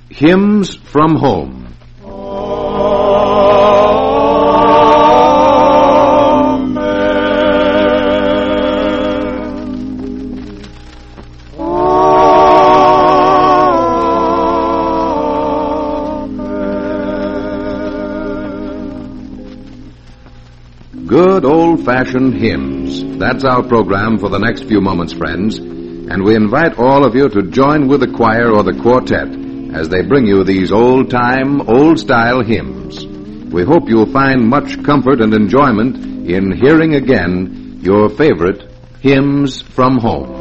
Hymns from Home. Good old-fashioned hymns. That's our program for the next few moments, friends. And we invite all of you to join with the choir or the quartet as they bring you these old-time, old-style hymns. We hope you'll find much comfort and enjoyment in hearing again your favorite Hymns from Home.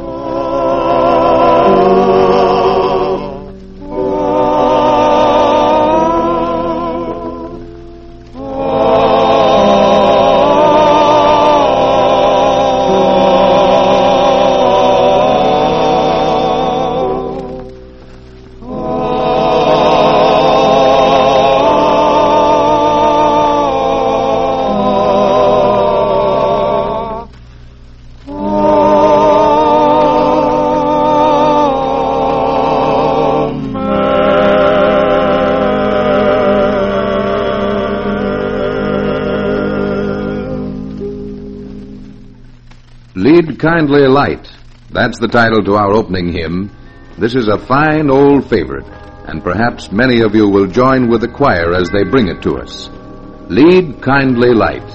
Lead Kindly Light. That's the title to our opening hymn. This is a fine old favorite, and perhaps many of you will join with the choir as they bring it to us. Lead Kindly Light.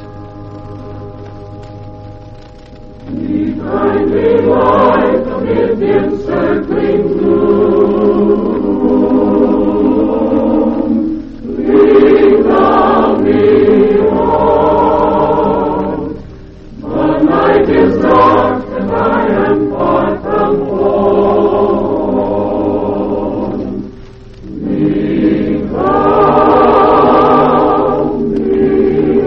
Lead kindly light amid the encircling gloom. Lead thou me on. The night is dark and I am far from home. Lead thou me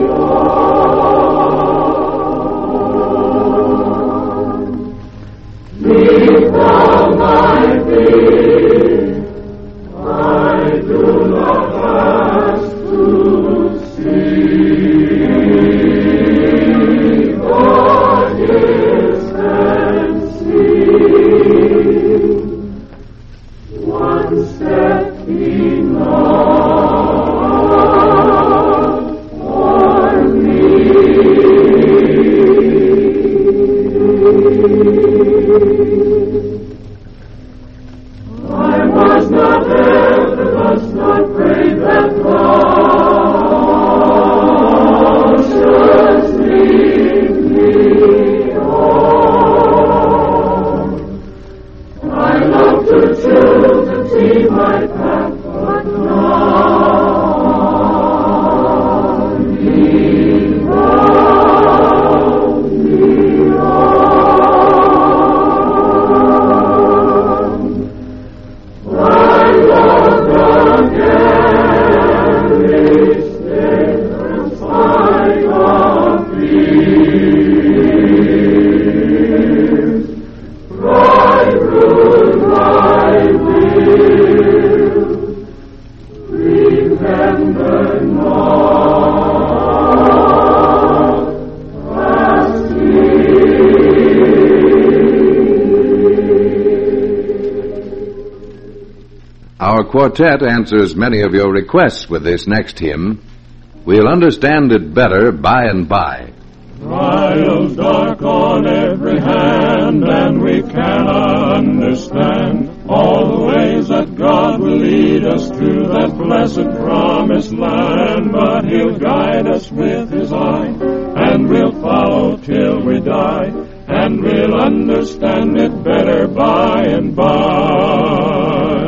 on. Lead thou my feet. I do not ask to see. One step enough for me. I was not there, was not brave that thou shouldst lead me on. I love to choose and see my path, but now lead thou me on. I love again each day in spite of fears. Right through thy will, remember not past years. Our quartet answers many of your requests with this next hymn. We'll understand it better by and by. Trials dark on every hand, and we cannot understand all the ways that God will lead us to that blessed promised land. But He'll guide us with His eye, and we'll follow till we die, and we'll understand it better by and by.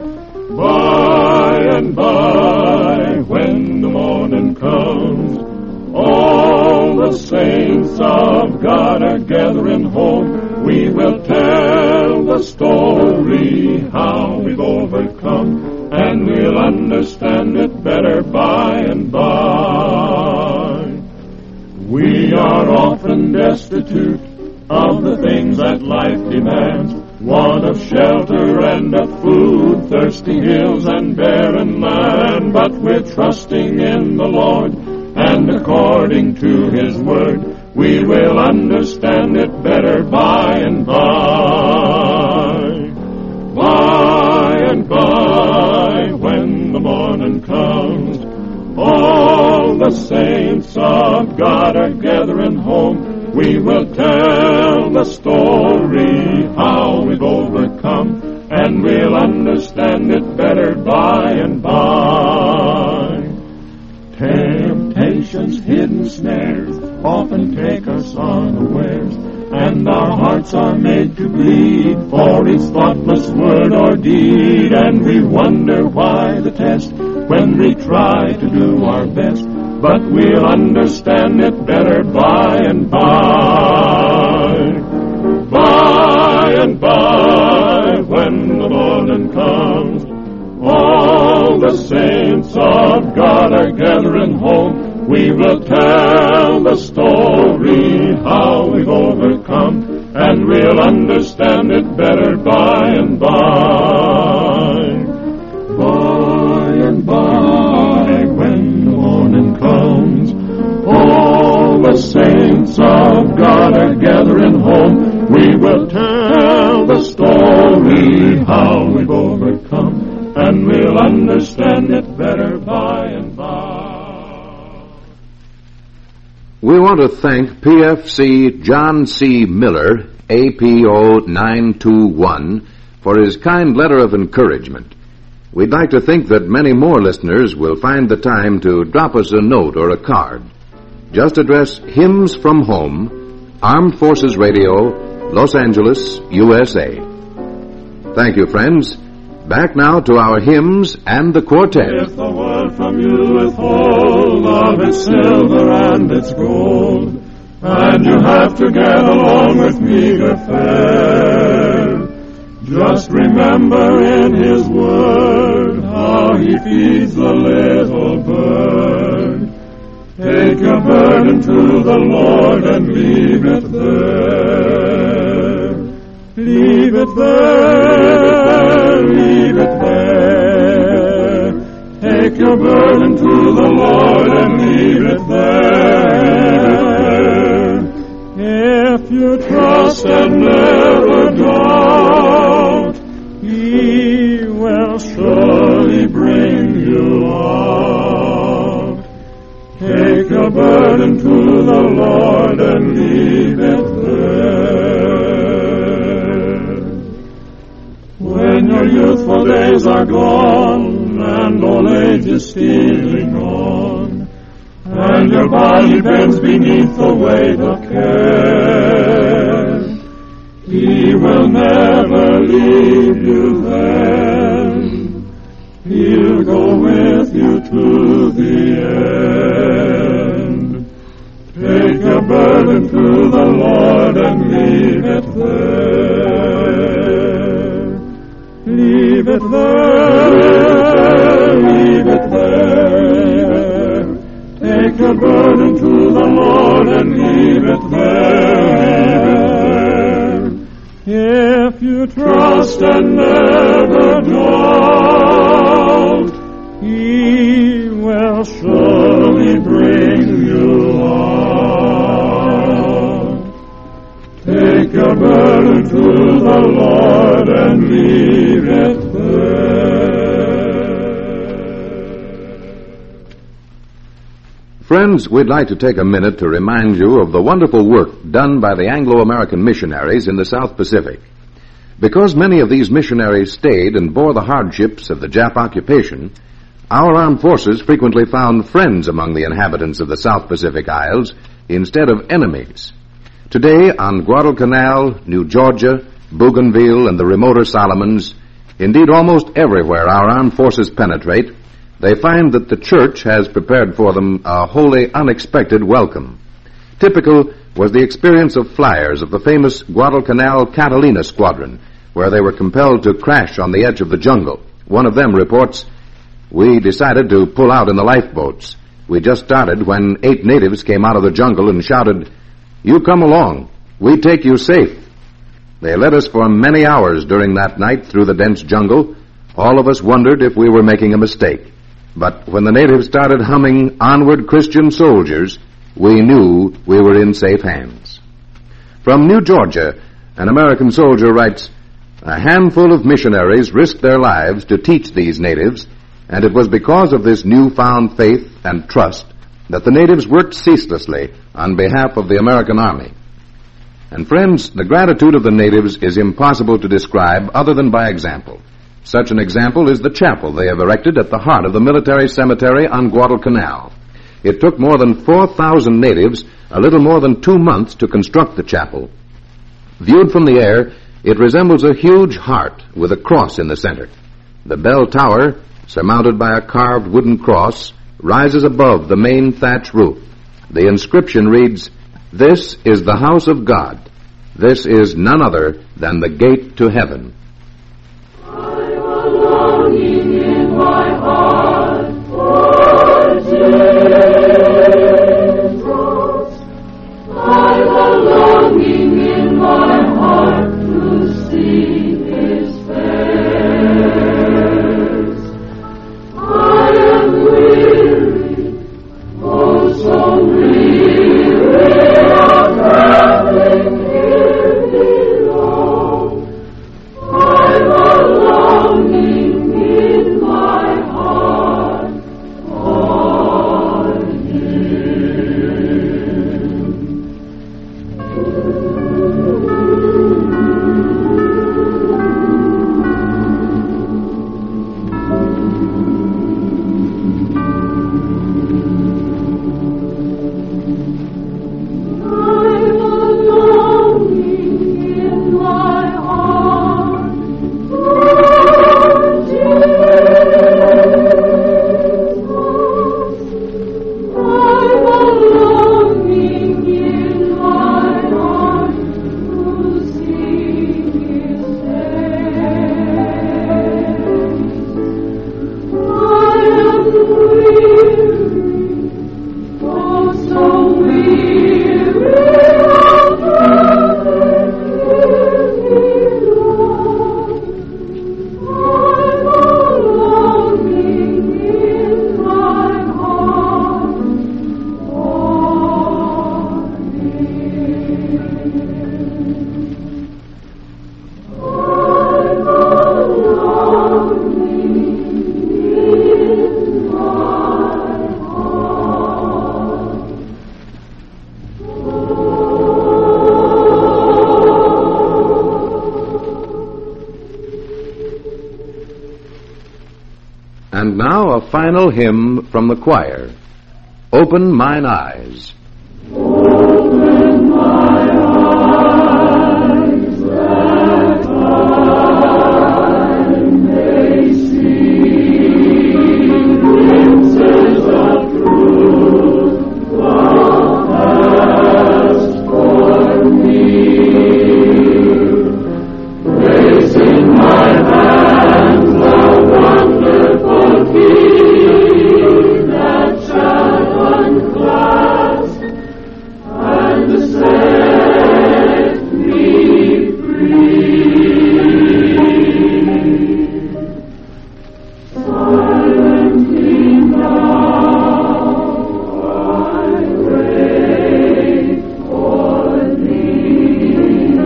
By and by, when the morning comes, all the saints of God are gathering home. We will tell the story, how we've overcome, and we'll understand it better by and by. We are often destitute of the things that life demands, want of shelter and of food, thirsty hills and barren land, but we're trusting in the Lord, and according to His word, we will understand it better by and by. By and by, the saints of God are gathering home. We will tell the story how we've overcome, and we'll understand it better by and by. Temptations, hidden snares, often take us unawares, and our hearts are made to bleed for each thoughtless word or deed, and we wonder why the test when we try to do our best, but we'll understand it better by and by. By and by, when the morning comes, all the saints of God are gathering home. We will tell the story how we've overcome, and we'll understand it better by and by. By and by, when the morning comes, all the saints of God are gathering home. We will tell the story how we've overcome, and we'll understand it better by and by. We want to thank PFC John C. Miller, APO 921, for his kind letter of encouragement. We'd like to think that many more listeners will find the time to drop us a note or a card. Just address Hymns from Home, Armed Forces Radio, Los Angeles, USA. Thank you, friends. Back now to our hymns and the quartet. If the world from you withhold of its silver and its gold, and you have to get along with meager fare, just remember in His Word how He feeds the little bird. Take your burden to the Lord and leave it there. Leave it there, leave it there. Take your burden to the Lord and leave it there. If you trust and never doubt, He will surely bring you out. Take your burden to the Lord and leave it there. When your youthful days are gone, and old age is stealing on, and your body bends beneath the weight of care, He will never leave you then. He'll go with you to the end. Take your burden to the Lord and leave it there. Leave it there, leave it there. Take your burden to the Lord and leave it there. If you trust and never doubt, He will surely bring you out. Take your burden to the Lord and leave it there. Friends, we'd like to take a minute to remind you of the wonderful work done by the Anglo-American missionaries in the South Pacific. Because many of these missionaries stayed and bore the hardships of the Jap occupation, our armed forces frequently found friends among the inhabitants of the South Pacific Isles instead of enemies. Today, on Guadalcanal, New Georgia, Bougainville, and the remoter Solomons, indeed almost everywhere our armed forces penetrate, they find that the Church has prepared for them a wholly unexpected welcome. Typical was the experience of flyers of the famous Guadalcanal Catalina Squadron, where they were compelled to crash on the edge of the jungle. One of them reports, "We decided to pull out in the lifeboats. We just started when 8 natives came out of the jungle and shouted, 'You come along. We take you safe.' They led us for many hours during that night through the dense jungle. All of us wondered if we were making a mistake. But when the natives started humming 'Onward, Christian Soldiers,' we knew we were in safe hands." From New Georgia, an American soldier writes, "A handful of missionaries risked their lives to teach these natives, and it was because of this newfound faith and trust that the natives worked ceaselessly on behalf of the American Army. And friends, the gratitude of the natives is impossible to describe other than by example. Such an example is the chapel they have erected at the heart of the military cemetery on Guadalcanal. It took more than 4,000 natives a little more than 2 months to construct the chapel. Viewed from the air, it resembles a huge heart with a cross in the center. The bell tower, surmounted by a carved wooden cross, rises above the main thatch roof. The inscription reads, "This is the house of God. This is none other than the gate to heaven." I've a longing in my heart for Jesus. I've a longing in my heart to see His face. I am weary, oh so weary of traveling here below. I've a longing in my heart for And now a final hymn from the choir. Open Mine Eyes. Open my eyes that I may see glimpses of truth thou hast for me. Place in my hands the wonderful key that shall unclasp and set me free. Silently now I wait for thee.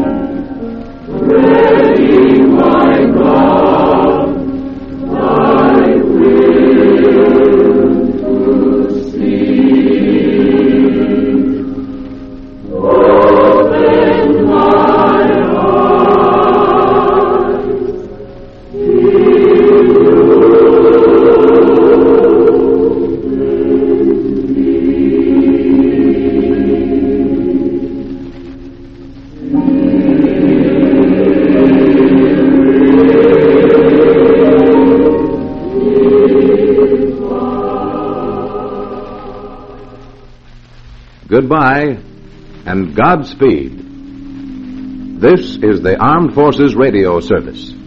Ready, my God, thy will to see. Open my eyes, Goodbye and Godspeed. This is the Armed Forces Radio Service.